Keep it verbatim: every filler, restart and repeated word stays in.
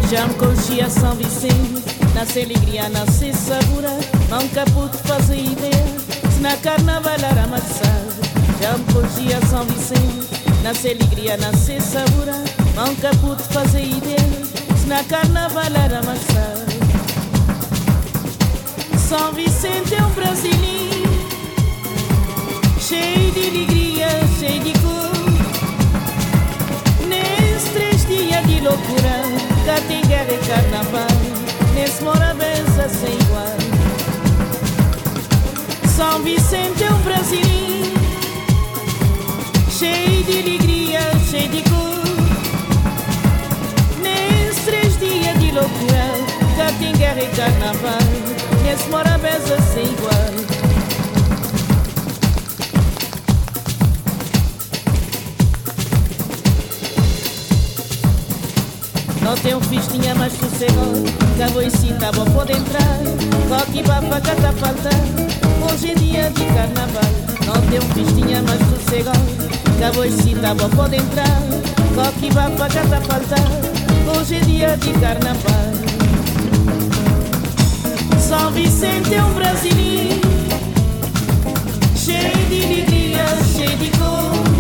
Já me conhecia São Vicente, nasce alegria, nasce sabura. Nunca pude fazer ideia se na carnaval era amassado. Já me conhecia São Vicente, nasce alegria, nasce sabura. Nunca pude fazer ideia se na carnaval era amassado. São Vicente é um brasileiro, cheio de alegria, cheio de cor. Nesses três dias de loucura, cá tem guerra e carnaval, nesse Morabeza sem igual. São Vicente é um brasileiro, cheio de alegria, cheio de cor. Nesses três dias de loucura, cá tem guerra e carnaval, nesse Morabeza sem igual. Não tem um festinha mais sossegado, cabo e cita, bom pode entrar. Coque bapa, cata faltar, hoje é dia de carnaval. Não tem um festinha mais sossegado, cabo e cita, bom pode entrar. Coque bapa, cata faltar, hoje é dia de carnaval. São Vicente é um brasileiro, cheio de alegria, cheio de cor.